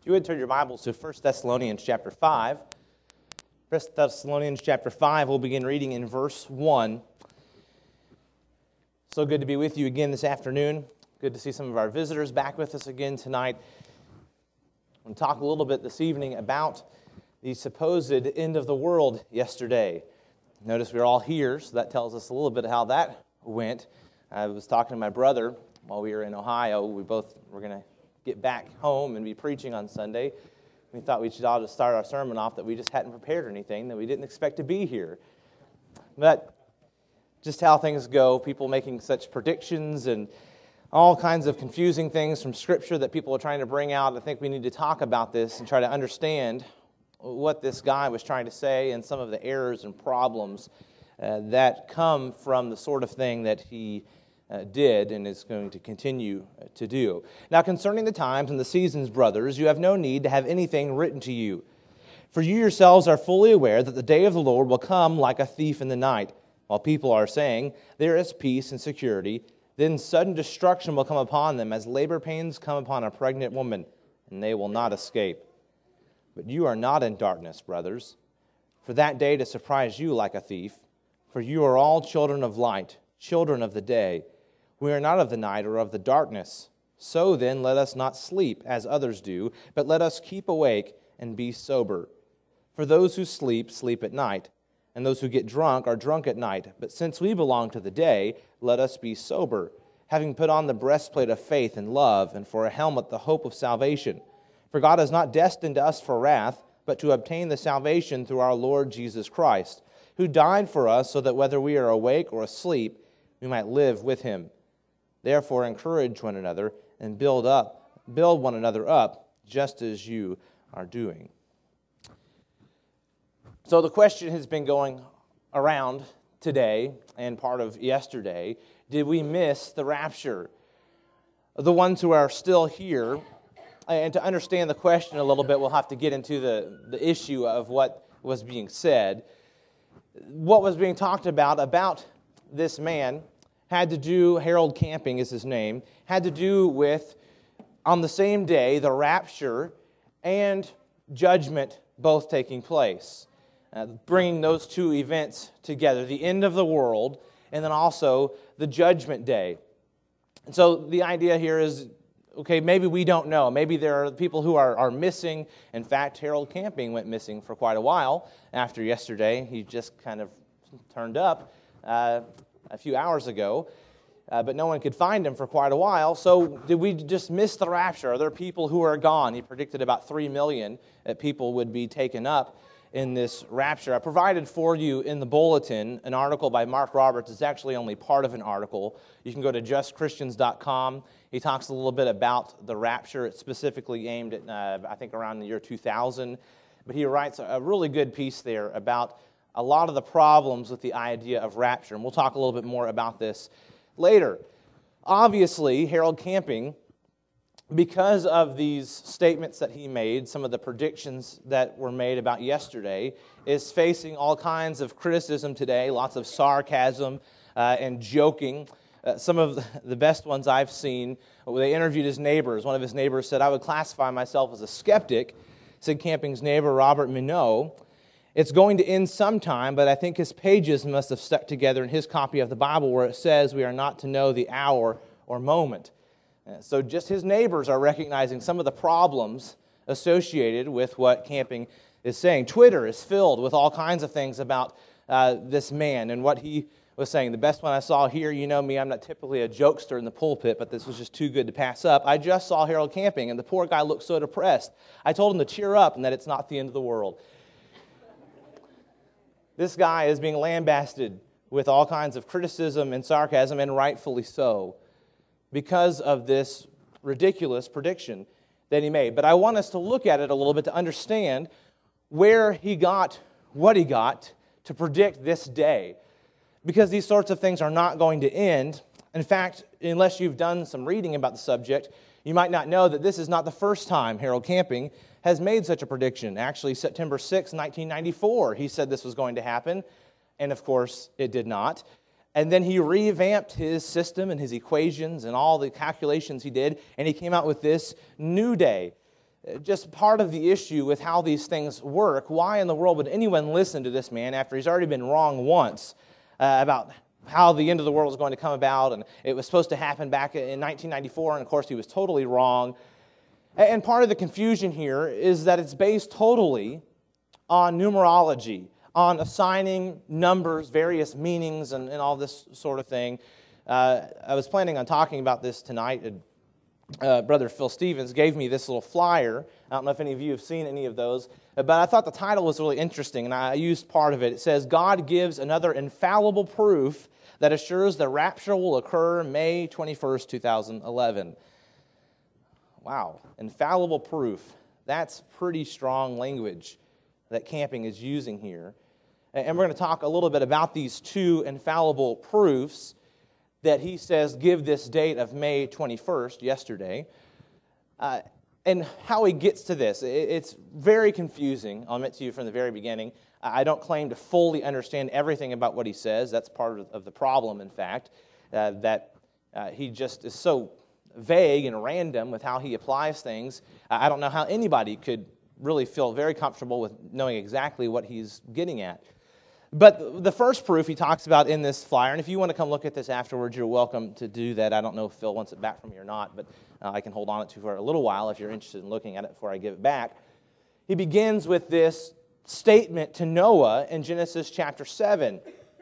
If you would turn your Bibles to 1 Thessalonians chapter 5. 1 Thessalonians chapter 5, we'll begin reading in verse 1. So good to be with you again this afternoon. Good to see some of our visitors back with us again tonight. I'm going to talk a little bit this evening about the supposed end of the world yesterday. Notice we're all here, so that tells us a little bit how that went. I was talking to my brother while we were in Ohio. We both were going to get back home and be preaching on Sunday. We thought we should all just start our sermon off that we just hadn't prepared anything, that we didn't expect to be here. But just how things go, people making such predictions and all kinds of confusing things from Scripture that people are trying to bring out. I think we need to talk about this and try to understand what this guy was trying to say and some of the errors and problems that come from the sort of thing that he did and is going to continue to do. Now, concerning the times and the seasons, brothers, you have no need to have anything written to you. For you yourselves are fully aware that the day of the Lord will come like a thief in the night. While people are saying, there is peace and security, then sudden destruction will come upon them as labor pains come upon a pregnant woman, and they will not escape. But you are not in darkness, brothers, for that day to surprise you like a thief. For you are all children of light, children of the day. We are not of the night or of the darkness. So then, let us not sleep as others do, but let us keep awake and be sober. For those who sleep, sleep at night, and those who get drunk are drunk at night. But since we belong to the day, let us be sober, having put on the breastplate of faith and love, and for a helmet the hope of salvation. For God has not destined us for wrath, but to obtain the salvation through our Lord Jesus Christ, who died for us so that whether we are awake or asleep, we might live with him. Therefore, encourage one another and build one another up, just as you are doing. So the question has been going around today and part of yesterday, did we miss the rapture? The ones who are still here, and to understand the question a little bit, we'll have to get into the issue of what was being said. What was being talked about this man had to do, Harold Camping is his name, had to do with, on the same day, the rapture and judgment both taking place. Bringing those two events together, the end of the world, and then also the judgment day. And so the idea here is, okay, maybe we don't know. Maybe there are people who are missing. In fact, Harold Camping went missing for quite a while after yesterday. He just kind of turned up a few hours ago, but no one could find him for quite a while. So did we just miss the rapture? Are there people who are gone? He predicted about 3 million people would be taken up in this rapture. I provided for you in the bulletin an article by Mark Roberts. It's actually only part of an article. You can go to justchristians.com. He talks a little bit about the rapture. It's specifically aimed at, I think, around the year 2000. But he writes a really good piece there about a lot of the problems with the idea of rapture. And we'll talk a little bit more about this later. Obviously, Harold Camping, because of these statements that he made, some of the predictions that were made about yesterday, is facing all kinds of criticism today, lots of sarcasm and joking. Some of the best ones I've seen, they interviewed his neighbors. One of his neighbors said, I would classify myself as a skeptic, said Camping's neighbor, Robert Minot. It's going to end sometime, but I think his pages must have stuck together in his copy of the Bible where it says we are not to know the hour or moment. So just his neighbors are recognizing some of the problems associated with what Camping is saying. Twitter is filled with all kinds of things about this man and what he was saying. The best one I saw here, you know me, I'm not typically a jokester in the pulpit, but this was just too good to pass up. I just saw Harold Camping, and the poor guy looked so depressed. I told him to cheer up and that it's not the end of the world. This guy is being lambasted with all kinds of criticism and sarcasm, and rightfully so, because of this ridiculous prediction that he made. But I want us to look at it a little bit to understand where he got what he got to predict this day. Because these sorts of things are not going to end. In fact, unless you've done some reading about the subject, you might not know that this is not the first time Harold Camping has made such a prediction. Actually, September 6, 1994, he said this was going to happen, and of course, it did not. And then he revamped his system and his equations and all the calculations he did, and he came out with this new day just part of the issue with how these things work. Why in the world would anyone listen to this man after he's already been wrong once about how the end of the world is going to come about, and it was supposed to happen back in 1994, and of course he was totally wrong. And part of the confusion here is that it's based totally on numerology, on assigning numbers, various meanings, and all this sort of thing. I was planning on talking about this tonight. Brother Phil Stevens gave me this little flyer. I don't know if any of you have seen any of those, but I thought the title was really interesting, and I used part of it. It says, God gives another infallible proof that assures the rapture will occur May 21st, 2011. Wow, infallible proof. That's pretty strong language that Camping is using here. And we're going to talk a little bit about these two infallible proofs that he says give this date of May 21st, yesterday, and how he gets to this. It's very confusing, I'll admit to you from the very beginning. I don't claim to fully understand everything about what he says. That's part of the problem, in fact, that he just is so vague and random with how he applies things. I don't know how anybody could really feel very comfortable with knowing exactly what he's getting at. But the first proof he talks about in this flyer, and if you want to come look at this afterwards, you're welcome to do that. I don't know if Phil wants it back from me or not, but I can hold on to it for a little while if you're interested in looking at it before I give it back. He begins with this statement to Noah in Genesis chapter 7.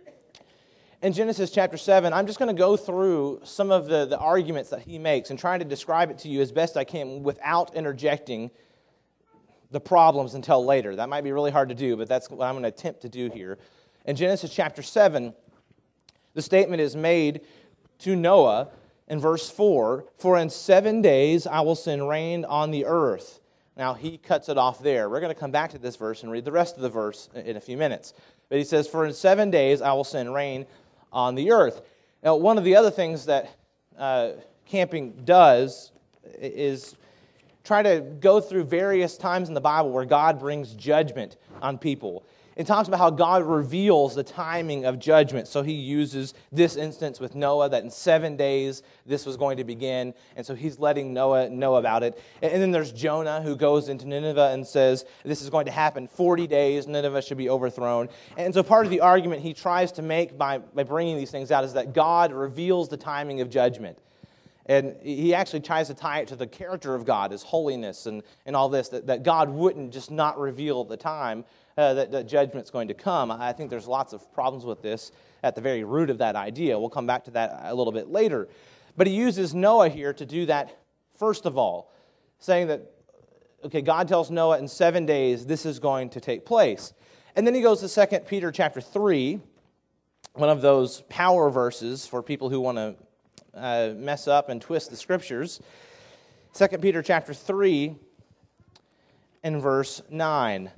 In Genesis chapter 7, I'm just going to go through some of the arguments that he makes and try to describe it to you as best I can without interjecting the problems until later. That might be really hard to do, but that's what I'm going to attempt to do here. In Genesis chapter 7, the statement is made to Noah in verse 4, "For in 7 days I will send rain on the earth." Now, he cuts it off there. We're going to come back to this verse and read the rest of the verse in a few minutes. But he says, "For in 7 days I will send rain on the earth." Now, one of the other things that Camping does is try to go through various times in the Bible where God brings judgment on people. It talks about how God reveals the timing of judgment. So he uses this instance with Noah, that in 7 days this was going to begin. And so he's letting Noah know about it. And then there's Jonah, who goes into Nineveh and says, this is going to happen 40 days, Nineveh should be overthrown. And so part of the argument he tries to make by bringing these things out is that God reveals the timing of judgment. And he actually tries to tie it to the character of God, his holiness and all this, that God wouldn't just not reveal the time that judgment's going to come. I think there's lots of problems with this at the very root of that idea. We'll come back to that a little bit later. But he uses Noah here to do that first of all, saying that, okay, God tells Noah in 7 days this is going to take place. And then he goes to 2 Peter chapter 3, one of those power verses for people who want to mess up and twist the Scriptures. 2 Peter chapter 3 and verse 9.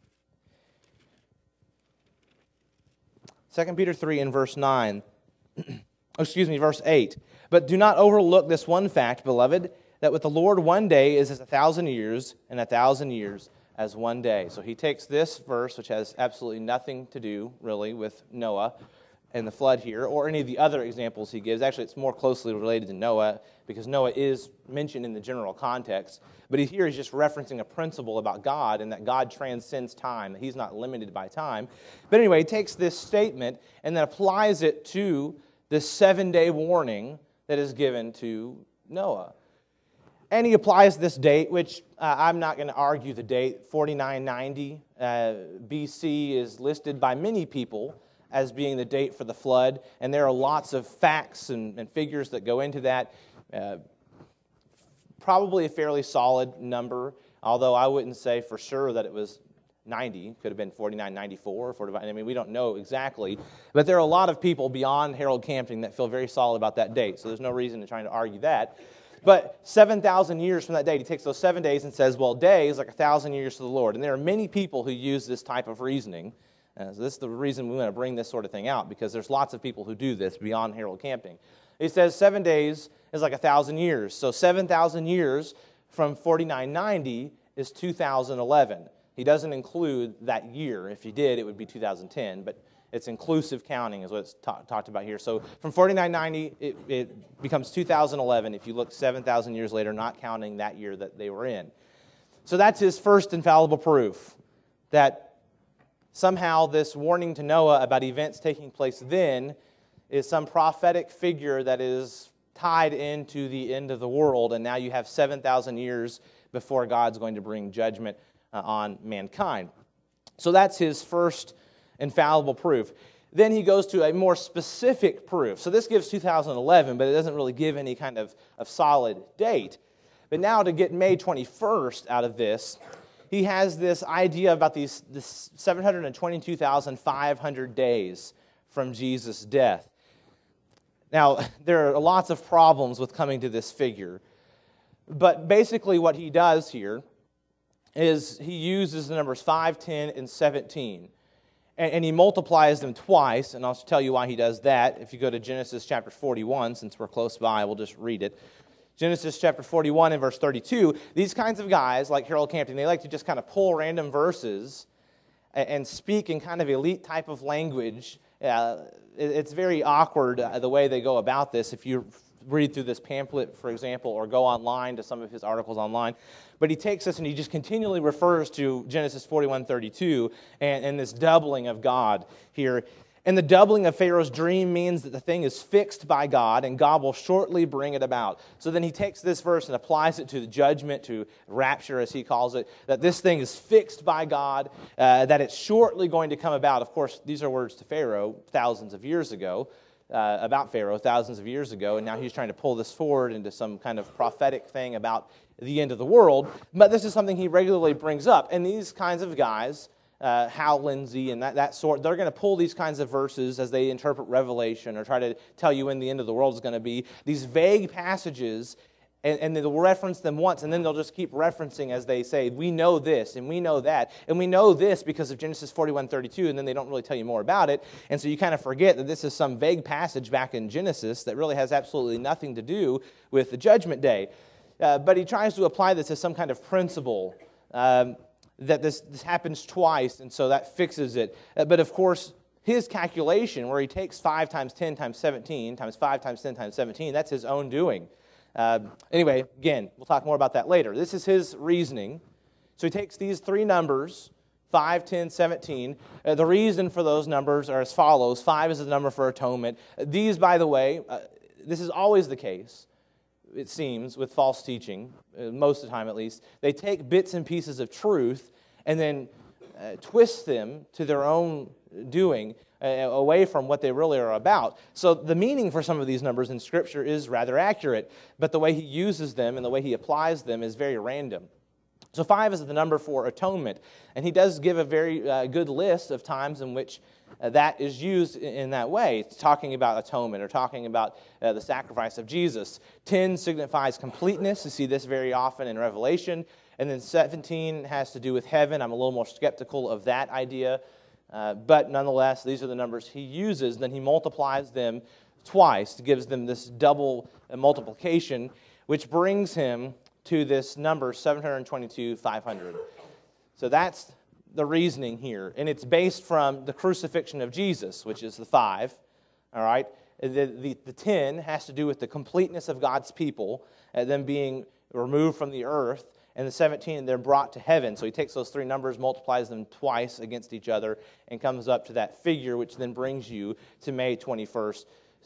2 Peter 3 and verse 9. Verse 8. "But do not overlook this one fact, beloved, that with the Lord 1 day is as 1,000 years, and 1,000 years as 1 day." So he takes this verse, which has absolutely nothing to do, really, with Noah and the flood here, or any of the other examples he gives. Actually, it's more closely related to Noah, because Noah is mentioned in the general context. But here he's just referencing a principle about God, and that God transcends time, that he's not limited by time. But anyway, he takes this statement and then applies it to this 7-day warning that is given to Noah. And he applies this date, which I'm not going to argue the date, 4990 BC is listed by many people as being the date for the flood, and there are lots of facts and figures that go into that. Probably a fairly solid number, although I wouldn't say for sure that it was 90. It could have been 4994, 45. I mean, we don't know exactly. But there are a lot of people beyond Harold Camping that feel very solid about that date, so there's no reason to try to argue that. But 7,000 years from that date, he takes those 7 days and says, well, day is like 1,000 years to the Lord. And there are many people who use this type of reasoning. So this is the reason we want to bring this sort of thing out, because there's lots of people who do this beyond Harold Camping. He says 7 days is like 1,000 years. So 7,000 years from 4990 is 2011. He doesn't include that year. If he did, it would be 2010, but it's inclusive counting is what it's talked about here. So from 4990, it becomes 2011 if you look 7,000 years later, not counting that year that they were in. So that's his first infallible proof, that somehow this warning to Noah about events taking place then is some prophetic figure that is tied into the end of the world, and now you have 7,000 years before God's going to bring judgment on mankind. So that's his first infallible proof. Then he goes to a more specific proof. So this gives 2011, but it doesn't really give any kind of solid date. But now to get May 21st out of this, he has this idea about this 722,500 days from Jesus' death. Now, there are lots of problems with coming to this figure. But basically what he does here is he uses the numbers 5, 10, and 17. And he multiplies them twice, and I'll tell you why he does that. If you go to Genesis chapter 41, since we're close by, we'll just read it. Genesis chapter 41 and verse 32, these kinds of guys, like Harold Camping, they like to just kind of pull random verses and speak in kind of elite type of language. It's very awkward the way they go about this if you read through this pamphlet, for example, or go online to some of his articles online. But he takes this and he just continually refers to Genesis 41:32 and this doubling of God here. And the doubling of Pharaoh's dream means that the thing is fixed by God, and God will shortly bring it about. So then he takes this verse and applies it to the judgment, to rapture, as he calls it, that this thing is fixed by God, that it's shortly going to come about. Of course, these are words to Pharaoh thousands of years ago, about Pharaoh thousands of years ago, and now he's trying to pull this forward into some kind of prophetic thing about the end of the world. But this is something he regularly brings up, and these kinds of guys, Hal Lindsey and that sort, they're going to pull these kinds of verses as they interpret Revelation or try to tell you when the end of the world is going to be. These vague passages, and they'll reference them once, and then they'll just keep referencing as they say, we know this, and we know that, and we know this because of Genesis 41:32, and then they don't really tell you more about it, and so you kind of forget that this is some vague passage back in Genesis that really has absolutely nothing to do with the judgment day. But he tries to apply this as some kind of principle, that this happens twice, and so that fixes it. But of course, his calculation, where he takes 5 times 10 times 17 times 5 times 10 times 17, that's his own doing. Anyway, again, we'll talk more about that later. This is his reasoning. So he takes these three numbers, 5, 10, 17. The reason for those numbers are as follows. 5 is the number for atonement. These, by the way, this is always the case, it seems, with false teaching, most of the time at least. They take bits and pieces of truth and then twist them to their own doing, away from what they really are about. So the meaning for some of these numbers in Scripture is rather accurate, but the way he uses them and the way he applies them is very random. So 5 is the number for atonement, and he does give a very good list of times in which that is used in that way. It's talking about atonement or talking about the sacrifice of Jesus. 10 signifies completeness. You see this very often in Revelation. And then 17 has to do with heaven. I'm a little more skeptical of that idea. But nonetheless, these are the numbers he uses. Then he multiplies them twice, gives them this double multiplication, which brings him to this number, 722,500. So that's the reasoning here. And it's based from the crucifixion of Jesus, which is the 5. All right? The 10 has to do with the completeness of God's people, them being removed from the earth. And the 17, they're brought to heaven. So he takes those three numbers, multiplies them twice against each other, and comes up to that figure, which then brings you to May 21st,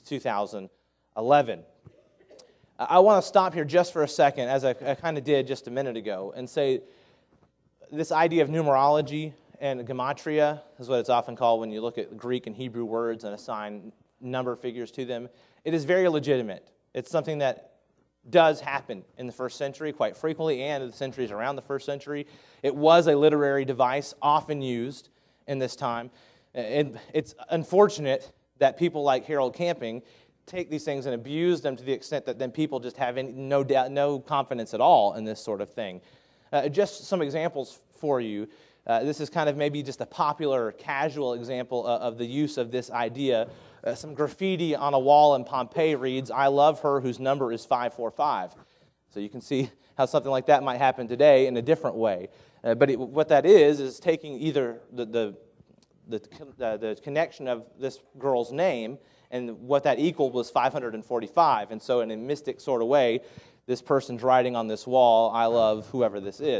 2011. I want to stop here just for a second, as I kind of did just a minute ago, and say this idea of numerology and gematria is what it's often called when you look at Greek and Hebrew words and assign number figures to them. It is very legitimate. It's something that does happen in the first century quite frequently, and in the centuries around the first century. It was a literary device often used in this time. And it's unfortunate that people like Harold Camping take these things and abuse them to the extent that then people just have no confidence at all in this sort of thing. Just some examples for you. This is kind of maybe just a popular, casual example of the use of this idea. Some graffiti on a wall in Pompeii reads, "I love her whose number is 545." So you can see how something like that might happen today in a different way. But what that is taking either the connection of this girl's name, and what that equaled was 545. And so in a mystic sort of way, this person's writing on this wall, "I love whoever this is."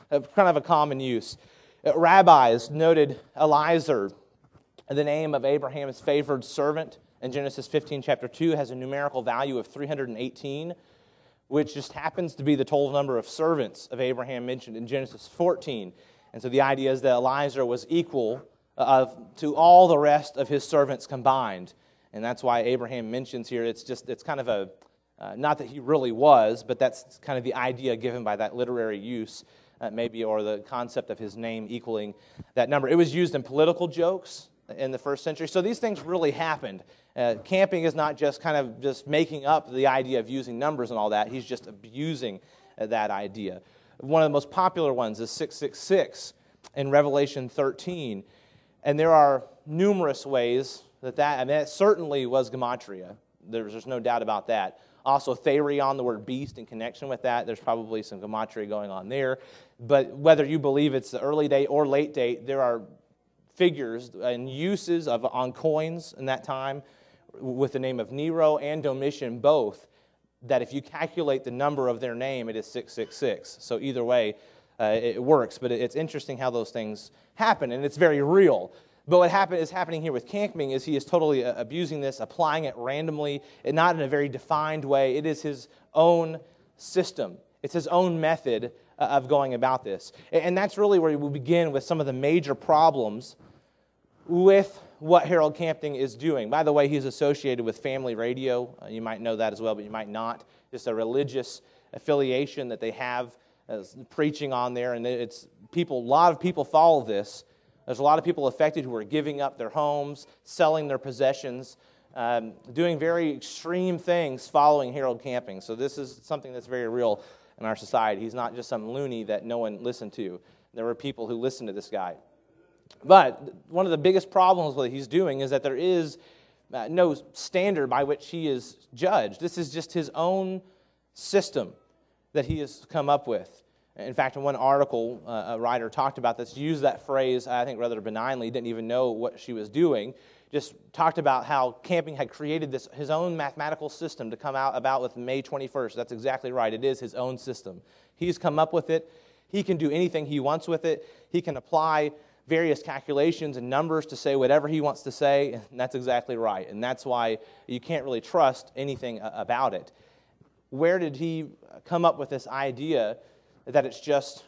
kind of a common use. Rabbis noted Eliezer, the name of Abraham's favored servant in Genesis 15, chapter 2, has a numerical value of 318, which just happens to be the total number of servants of Abraham mentioned in Genesis 14. And so the idea is that Eliezer was equal to all the rest of his servants combined. And that's why Abraham mentions here, it's kind of a, not that he really was, but that's kind of the idea given by that literary use, maybe, or the concept of his name equaling that number. It was used in political jokes in the first century. So these things really happened. Camping is not just kind of just making up the idea of using numbers and all that. He's just abusing that idea. One of the most popular ones is 666 in Revelation 13. And there are numerous ways that certainly was gematria. There's no doubt about that. Also, therion, the word beast, in connection with that, there's probably some gematria going on there. But whether you believe it's the early date or late date, there are figures and uses on coins in that time with the name of Nero and Domitian both, that if you calculate the number of their name, it is 666. So either way, it works. But it's interesting how those things happen, and it's very real. But what is happening here with camping is he is totally abusing this, applying it randomly, and not in a very defined way. It is his own system. It's his own method of going about this. And that's really where we begin with some of the major problems with what Harold Camping is doing. By the way, he's associated with Family Radio. You might know that as well, but you might not. Just a religious affiliation that they have preaching on there, and it's people. A lot of people follow this. There's a lot of people affected who are giving up their homes, selling their possessions, doing very extreme things following Harold Camping. So this is something that's very real in our society. He's not just some loony that no one listened to. There were people who listened to this guy. But one of the biggest problems with what he's doing is that there is no standard by which he is judged. This is just his own system that he has come up with. In fact, in one article, a writer talked about this, used that phrase, I think rather benignly, didn't even know what she was doing, just talked about how Camping had created his own mathematical system to come out about with May 21st. That's exactly right. It is his own system. He's come up with it. He can do anything he wants with it. He can apply various calculations and numbers to say whatever he wants to say, and that's exactly right. And that's why you can't really trust anything about it. Where did he come up with this idea that it's just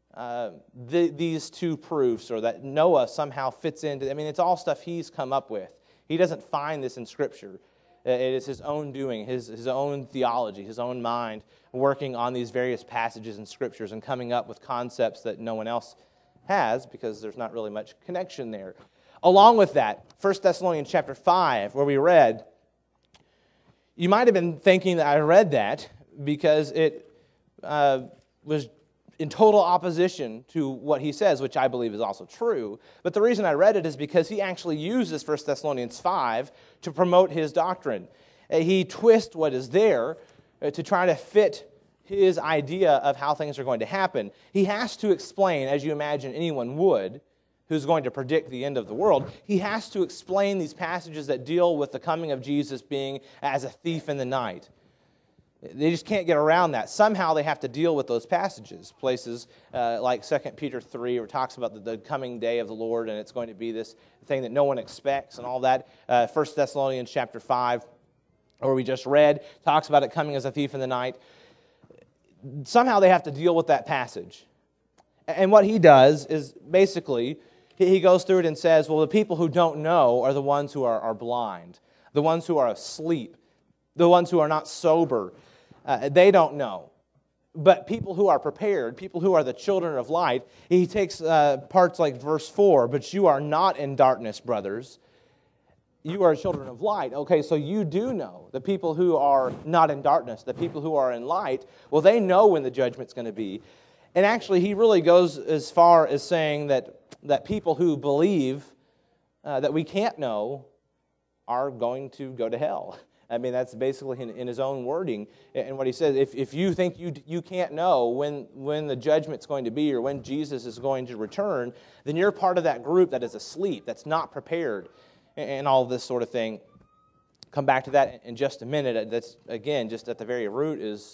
these two proofs, or that Noah somehow fits into? I mean, it's all stuff he's come up with. He doesn't find this in Scripture. It is his own doing, his own theology, his own mind, working on these various passages in Scriptures and coming up with concepts that no one else has, because there's not really much connection there. Along with that, 1 Thessalonians chapter 5, where we read, you might have been thinking that I read that because it was in total opposition to what he says, which I believe is also true. But the reason I read it is because he actually uses 1 Thessalonians 5 to promote his doctrine. He twists what is there to try to fit his idea of how things are going to happen. He has to explain, as you imagine anyone would, who's going to predict the end of the world, he has to explain these passages that deal with the coming of Jesus being as a thief in the night. They just can't get around that. Somehow they have to deal with those passages. Places like 2 Peter 3, where it talks about the coming day of the Lord, and it's going to be this thing that no one expects and all that. 1 Thessalonians chapter 5, where we just read, talks about it coming as a thief in the night. Somehow they have to deal with that passage. And what he does is basically, he goes through it and says, well, the people who don't know are the ones who are blind, the ones who are asleep, the ones who are not sober. They don't know. But people who are prepared, people who are the children of light, he takes parts like verse 4, but you are not in darkness, brothers. You are children of light. Okay, so you do know. The people who are not in darkness, the people who are in light, well, they know when the judgment's going to be. And actually, he really goes as far as saying that people who believe that we can't know are going to go to hell. I mean, that's basically in his own wording. And what he says, if you think you can't know when the judgment's going to be or when Jesus is going to return, then you're part of that group that is asleep, that's not prepared, and all this sort of thing. Come back to that in just a minute. That's, again, just at the very root is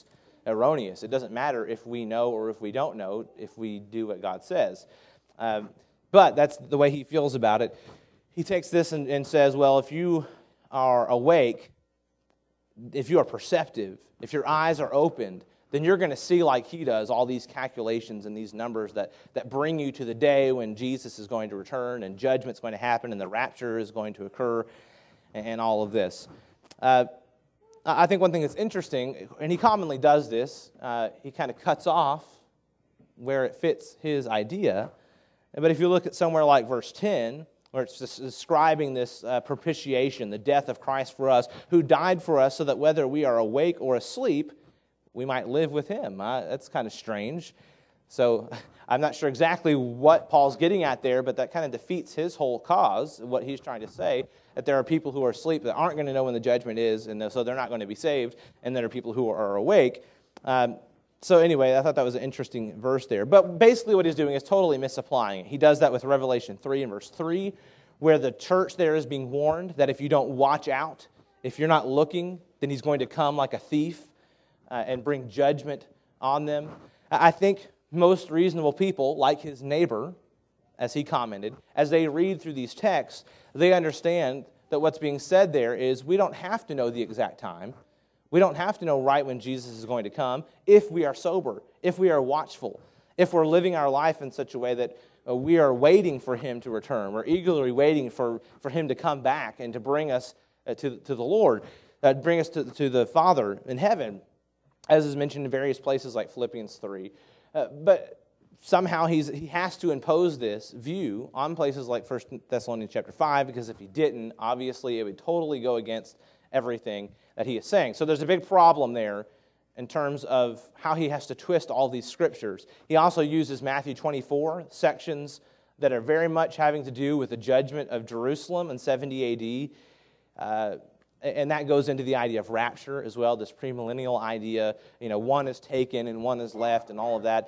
erroneous. It doesn't matter if we know or if we don't know, if we do what God says. But that's the way he feels about it. He takes this and says, well, if you are awake, if you are perceptive, if your eyes are opened, then you're going to see like he does all these calculations and these numbers that bring you to the day when Jesus is going to return and judgment's going to happen and the rapture is going to occur and all of this. I think one thing that's interesting, and he commonly does this, he kind of cuts off where it fits his idea. But if you look at somewhere like verse 10, where it's describing this propitiation, the death of Christ for us, who died for us so that whether we are awake or asleep, we might live with him. That's kind of strange. So I'm not sure exactly what Paul's getting at there, but that kind of defeats his whole cause, what he's trying to say, that there are people who are asleep that aren't going to know when the judgment is, and so they're not going to be saved, and there are people who are awake. So anyway, I thought that was an interesting verse there. But basically what he's doing is totally misapplying it. He does that with Revelation 3 and verse 3, where the church there is being warned that if you don't watch out, if you're not looking, then he's going to come like a thief and bring judgment on them. I think most reasonable people, like his neighbor, as he commented, as they read through these texts, they understand that what's being said there is we don't have to know the exact time. We don't have to know right when Jesus is going to come if we are sober, if we are watchful, if we're living our life in such a way that we are waiting for him to return. We're eagerly waiting for him to come back and to bring us to the Lord, bring us to the Father in heaven, as is mentioned in various places like Philippians 3. But somehow he has to impose this view on places like 1 Thessalonians chapter 5, because if he didn't, obviously it would totally go against everything that he is saying. So there's a big problem there in terms of how he has to twist all these scriptures. He also uses Matthew 24 sections that are very much having to do with the judgment of Jerusalem in 70 AD. And that goes into the idea of rapture as well, this premillennial idea. One is taken and one is left and all of that.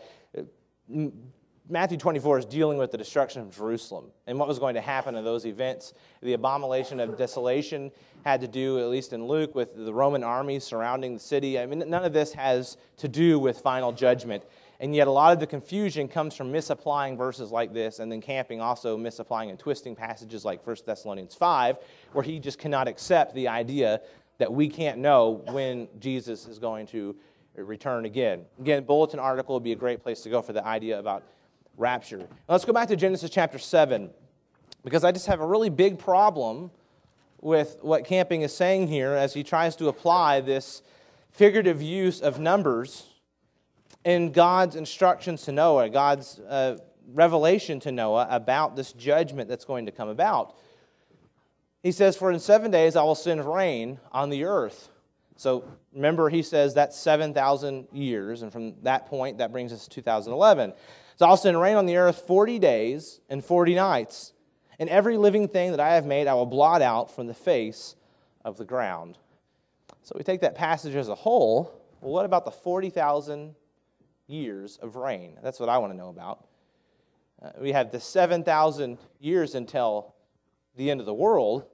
Matthew 24 is dealing with the destruction of Jerusalem and what was going to happen in those events. The abomination of desolation had to do, at least in Luke, with the Roman armies surrounding the city. I mean, none of this has to do with final judgment. And yet a lot of the confusion comes from misapplying verses like this, and then Camping also misapplying and twisting passages like 1 Thessalonians 5, where he just cannot accept the idea that we can't know when Jesus is going to return again. Again, bulletin article would be a great place to go for the idea about rapture. Now let's go back to Genesis chapter 7, because I just have a really big problem with what Camping is saying here as he tries to apply this figurative use of numbers in God's instructions to Noah, God's revelation to Noah about this judgment that's going to come about. He says, "For in 7 days I will send rain on the earth." So remember, he says that's 7,000 years, and from that point, that brings us to 2011. So I'll send rain on the earth 40 days and 40 nights, and every living thing that I have made I will blot out from the face of the ground. So we take that passage as a whole. Well, what about the 40,000 years of rain? That's what I want to know about. We have the 7,000 years until the end of the world.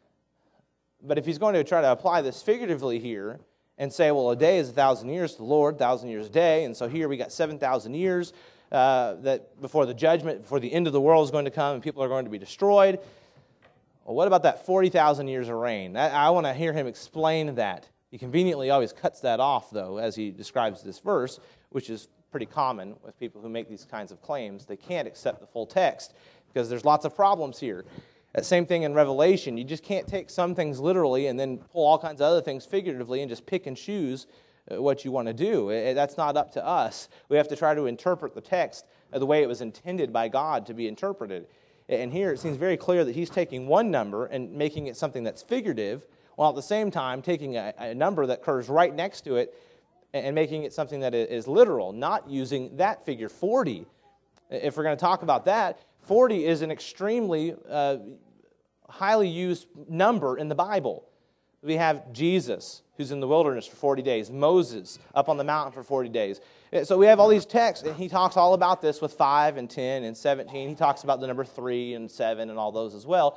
But if he's going to try to apply this figuratively here and say, well, a day is 1,000 years to the Lord, 1,000 years a day, and so here we got 7,000 years that before the judgment, before the end of the world is going to come and people are going to be destroyed. Well, what about that 40,000 years of rain? I want to hear him explain that. He conveniently always cuts that off, though, as he describes this verse, which is pretty common with people who make these kinds of claims. They can't accept the full text because there's lots of problems here. That same thing in Revelation. You just can't take some things literally and then pull all kinds of other things figuratively and just pick and choose what you want to do. That's not up to us. We have to try to interpret the text the way it was intended by God to be interpreted. And here it seems very clear that he's taking one number and making it something that's figurative, while at the same time taking a number that occurs right next to it and making it something that is literal, not using that figure, 40. If we're going to talk about that, 40 is an extremely highly used number in the Bible. We have Jesus, who's in the wilderness for 40 days, Moses up on the mountain for 40 days. So we have all these texts, and he talks all about this with 5 and 10 and 17. He talks about the number 3 and 7 and all those as well.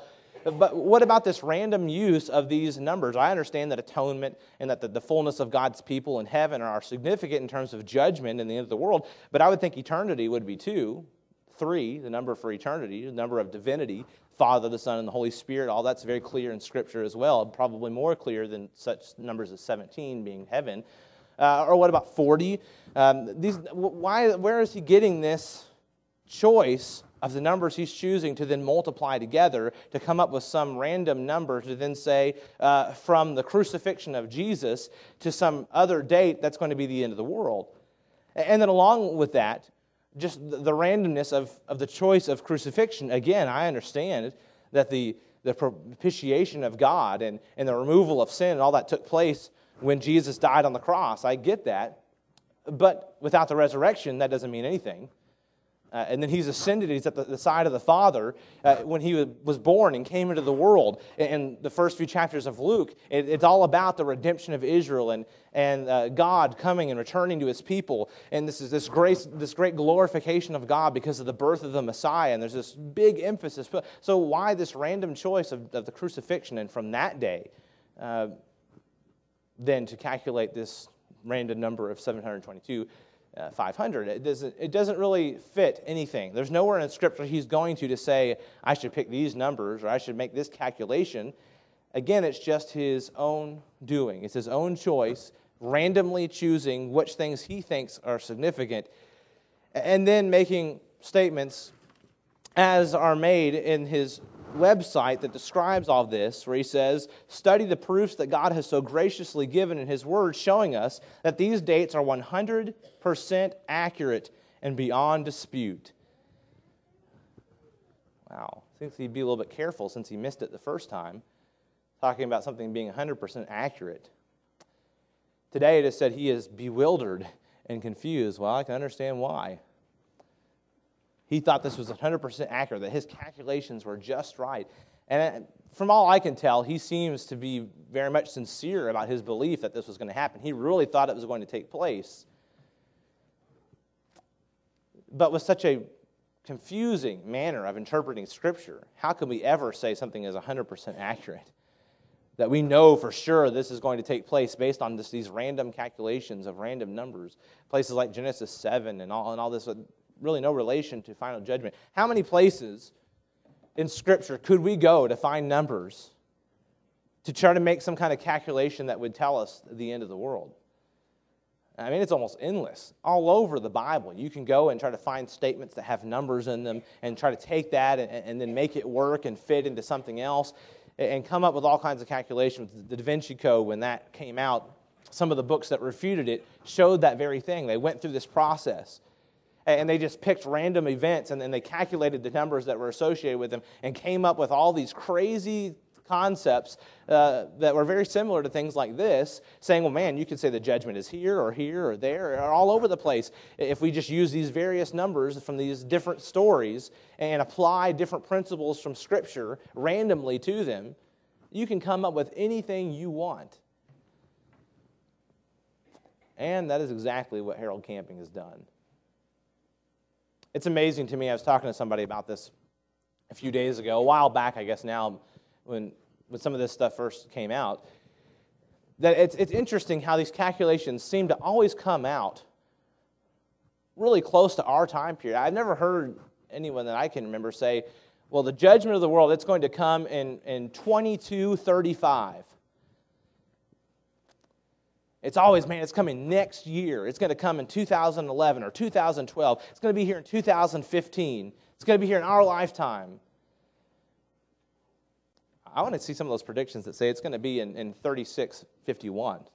But what about this random use of these numbers? I understand that atonement and that the fullness of God's people in heaven are significant in terms of judgment and the end of the world, but I would think eternity would be 2. 3, the number for eternity, the number of divinity, Father, the Son, and the Holy Spirit. All that's very clear in Scripture as well, probably more clear than such numbers as 17 being heaven. Or what about 40? Where is he getting this choice of the numbers he's choosing to then multiply together to come up with some random number to then say from the crucifixion of Jesus to some other date that's going to be the end of the world? And then along with that, just the randomness of the choice of crucifixion. Again, I understand that the propitiation of God and the removal of sin and all that took place when Jesus died on the cross. I get that. But without the resurrection, that doesn't mean anything. And then he's ascended, he's at the side of the Father when he was born and came into the world. In the first few chapters of Luke, it's all about the redemption of Israel and God coming and returning to his people. And this great glorification of God because of the birth of the Messiah. And there's this big emphasis. So why this random choice of the crucifixion? And from that day, then to calculate this random number of 722, 500. It doesn't really fit anything. There's nowhere in Scripture he's going to say, I should pick these numbers or I should make this calculation. Again, it's just his own doing. It's his own choice, randomly choosing which things he thinks are significant, and then making statements as are made in his website that describes all this, where he says, study the proofs that God has so graciously given in his word, showing us that these dates are 100% accurate and beyond dispute. Wow. I think he'd be a little bit careful since he missed it the first time, talking about something being 100% accurate. Today it is said he is bewildered and confused. Well, I can understand why. He thought this was 100% accurate, that his calculations were just right. And from all I can tell, he seems to be very much sincere about his belief that this was going to happen. He really thought it was going to take place. But with such a confusing manner of interpreting Scripture, how can we ever say something is 100% accurate? That we know for sure this is going to take place based on these random calculations of random numbers. Places like Genesis 7 and all this, really no relation to final judgment. How many places in Scripture could we go to find numbers to try to make some kind of calculation that would tell us the end of the world? I mean, it's almost endless. All over the Bible, you can go and try to find statements that have numbers in them and try to take that and then make it work and fit into something else and come up with all kinds of calculations. The Da Vinci Code, when that came out, some of the books that refuted it showed that very thing. They went through this process. And they just picked random events, and then they calculated the numbers that were associated with them and came up with all these crazy concepts that were very similar to things like this, saying, well, man, you could say the judgment is here or there or all over the place. If we just use these various numbers from these different stories and apply different principles from Scripture randomly to them, you can come up with anything you want. And that is exactly what Harold Camping has done. It's amazing to me. I was talking to somebody about this a few days ago, a while back, I guess now, when some of this stuff first came out, that it's interesting how these calculations seem to always come out really close to our time period. I've never heard anyone that I can remember say, well, the judgment of the world, it's going to come in 2235. It's always, man, it's coming next year. It's going to come in 2011 or 2012. It's going to be here in 2015. It's going to be here in our lifetime. I want to see some of those predictions that say it's going to be in 3651.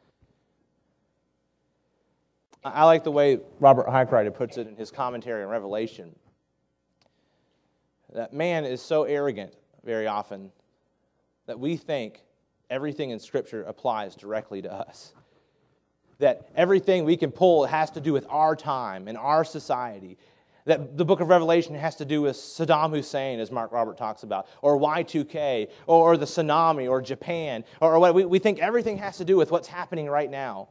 I like the way Robert Heichrider puts it in his commentary on Revelation. That man is so arrogant very often that we think everything in Scripture applies directly to us. That everything we can pull has to do with our time and our society. That the book of Revelation has to do with Saddam Hussein, as Mark Robert talks about, or Y2K, or the tsunami, or Japan, or what we think everything has to do with what's happening right now.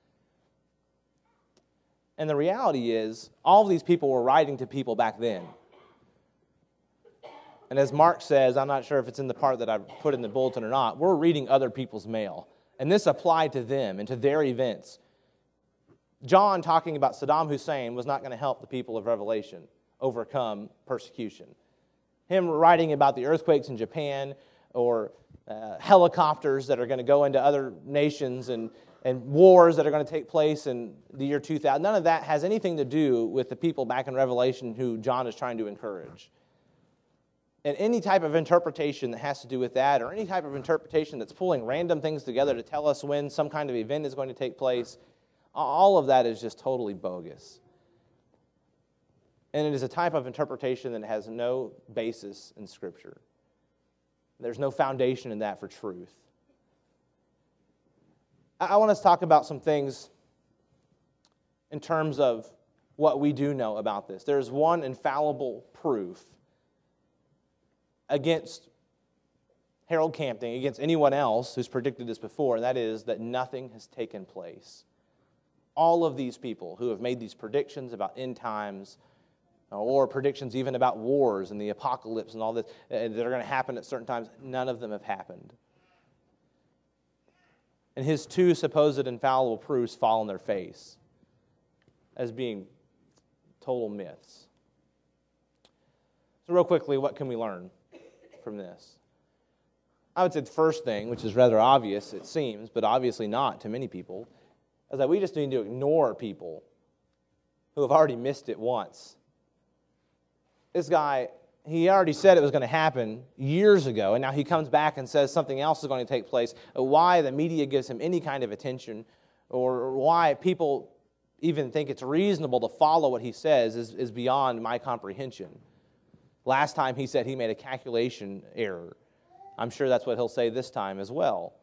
And the reality is, all of these people were writing to people back then. And as Mark says, I'm not sure if it's in the part that I put in the bulletin or not, we're reading other people's mail. And this applied to them and to their events. John, talking about Saddam Hussein, was not going to help the people of Revelation overcome persecution. Him writing about the earthquakes in Japan or helicopters that are going to go into other nations and wars that are going to take place in the year 2000, none of that has anything to do with the people back in Revelation who John is trying to encourage. And any type of interpretation that has to do with that, or any type of interpretation that's pulling random things together to tell us when some kind of event is going to take place, all of that is just totally bogus. And it is a type of interpretation that has no basis in Scripture. There's no foundation in that for truth. I want us to talk about some things in terms of what we do know about this. There's one infallible proof against Harold Camping, against anyone else who's predicted this before, and that is that nothing has taken place. All of these people who have made these predictions about end times, or predictions even about wars and the apocalypse and all this that are going to happen at certain times, none of them have happened. And his two supposed infallible proofs fall on their face as being total myths. So real quickly, what can we learn from this? I would say the first thing, which is rather obvious, it seems, but obviously not to many people, is that we just need to ignore people who have already missed it once. This guy, he already said it was going to happen years ago, and now he comes back and says something else is going to take place. Why the media gives him any kind of attention, or why people even think it's reasonable to follow what he says is beyond my comprehension. Last time he said he made a calculation error. I'm sure that's what he'll say this time as well.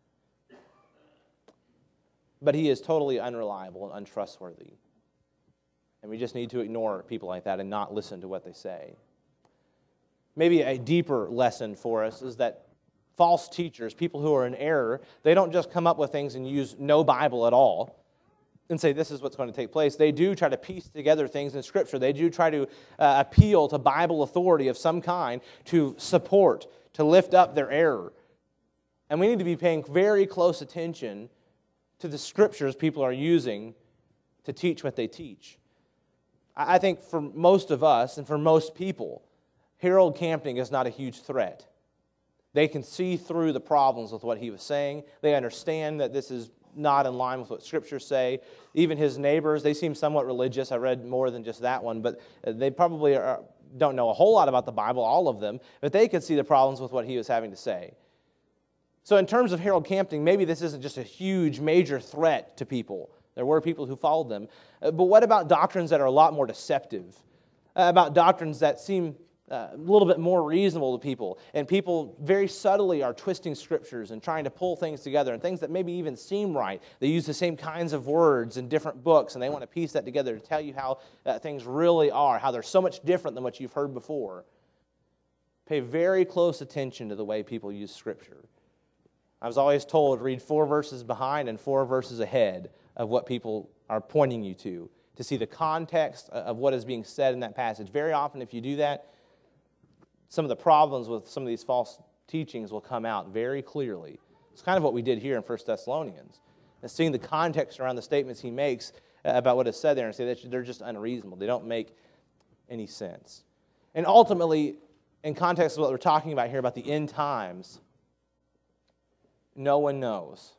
But he is totally unreliable and untrustworthy. And we just need to ignore people like that and not listen to what they say. Maybe a deeper lesson for us is that false teachers, people who are in error, they don't just come up with things and use no Bible at all and say this is what's going to take place. They do try to piece together things in Scripture. They do try to appeal to Bible authority of some kind to support, to lift up their error. And we need to be paying very close attention to the Scriptures people are using to teach what they teach. I think for most of us and for most people, Harold Camping is not a huge threat. They can see through the problems with what he was saying. They understand that this is not in line with what Scriptures say. Even his neighbors, they seem somewhat religious. I read more than just that one, but they probably don't know a whole lot about the Bible, all of them, but they could see the problems with what he was having to say. So in terms of Harold Camping, maybe this isn't just a huge, major threat to people. There were people who followed them. But what about doctrines that are a lot more deceptive? About doctrines that seem a little bit more reasonable to people, and people very subtly are twisting Scriptures and trying to pull things together, and things that maybe even seem right. They use the same kinds of words in different books, and they want to piece that together to tell you how things really are, how they're so much different than what you've heard before. Pay very close attention to the way people use Scripture. I was always told, read 4 verses behind and 4 verses ahead of what people are pointing you to see the context of what is being said in that passage. Very often, if you do that, some of the problems with some of these false teachings will come out very clearly. It's kind of what we did here in 1 Thessalonians. And seeing the context around the statements he makes about what is said there and say that they're just unreasonable. They don't make any sense. And ultimately, in context of what we're talking about here, about the end times, no one knows.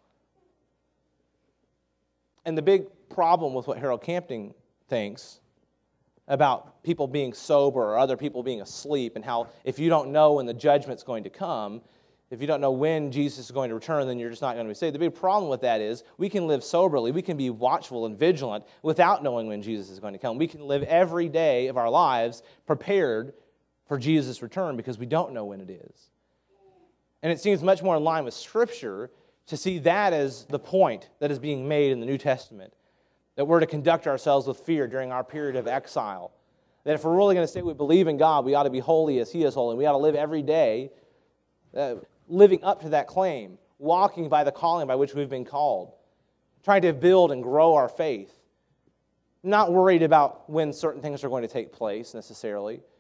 And the big problem with what Harold Camping thinks about people being sober or other people being asleep, and how if you don't know when the judgment's going to come, if you don't know when Jesus is going to return, then you're just not going to be saved. The big problem with that is we can live soberly, we can be watchful and vigilant without knowing when Jesus is going to come. We can live every day of our lives prepared for Jesus' return because we don't know when it is. And it seems much more in line with Scripture to see that as the point that is being made in the New Testament, that we're to conduct ourselves with fear during our period of exile, that if we're really going to say we believe in God, we ought to be holy as He is holy. We ought to live every day living up to that claim, walking by the calling by which we've been called, trying to build and grow our faith, not worried about when certain things are going to take place necessarily.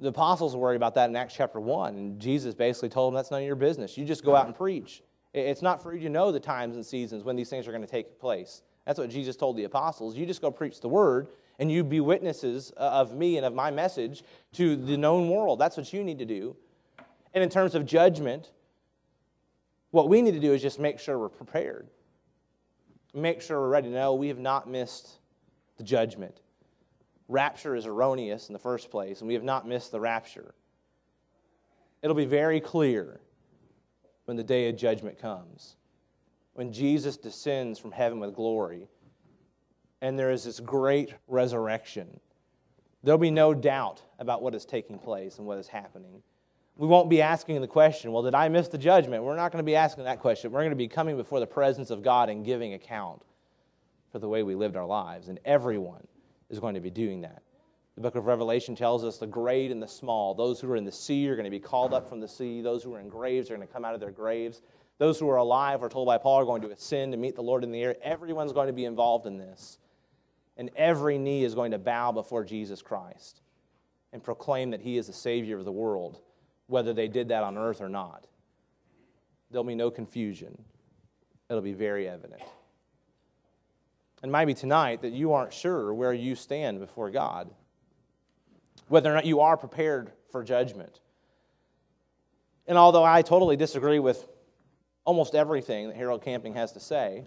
The apostles worry about that in Acts chapter 1, and Jesus basically told them that's none of your business. You just go out and preach. It's not for you to know the times and seasons when these things are going to take place. That's what Jesus told the apostles. You just go preach the word, and you be witnesses of me and of my message to the known world. That's what you need to do. And in terms of judgment, what we need to do is just make sure we're prepared. Make sure we're ready. No, we have not missed the judgment. Rapture is erroneous in the first place, and we have not missed the rapture. It'll be very clear when the day of judgment comes, when Jesus descends from heaven with glory, and there is this great resurrection. There'll be no doubt about what is taking place and what is happening. We won't be asking the question, well, did I miss the judgment? We're not going to be asking that question. We're going to be coming before the presence of God and giving account for the way we lived our lives, and everyone is going to be doing that. The book of Revelation tells us the great and the small, those who are in the sea are going to be called up from the sea, those who are in graves are going to come out of their graves, those who are alive, we're told by Paul, are going to ascend to meet the Lord in the air. Everyone's going to be involved in this, and every knee is going to bow before Jesus Christ and proclaim that He is the Savior of the world, whether they did that on earth or not. There'll be no confusion. It'll be very evident. And maybe tonight that you aren't sure where you stand before God, whether or not you are prepared for judgment. And although I totally disagree with almost everything that Harold Camping has to say,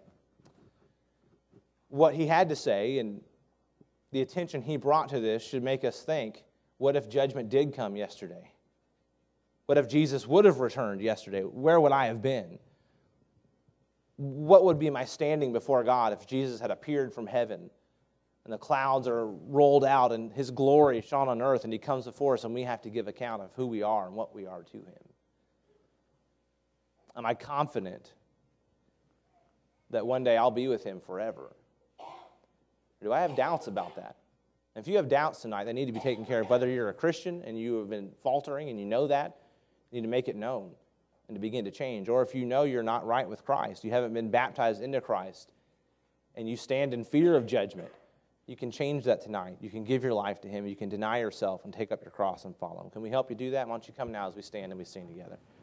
what he had to say and the attention he brought to this should make us think, what if judgment did come yesterday? What if Jesus would have returned yesterday? Where would I have been? What would be my standing before God if Jesus had appeared from heaven and the clouds are rolled out and His glory shone on earth and He comes before us and we have to give account of who we are and what we are to Him? Am I confident that one day I'll be with Him forever? Or do I have doubts about that? And if you have doubts tonight, they need to be taken care of. Whether you're a Christian and you have been faltering and you know that, you need to make it known and to begin to change. Or if you know you're not right with Christ, you haven't been baptized into Christ, and you stand in fear of judgment, you can change that tonight. You can give your life to Him. You can deny yourself and take up your cross and follow Him. Can we help you do that? Why don't you come now as we stand and we sing together?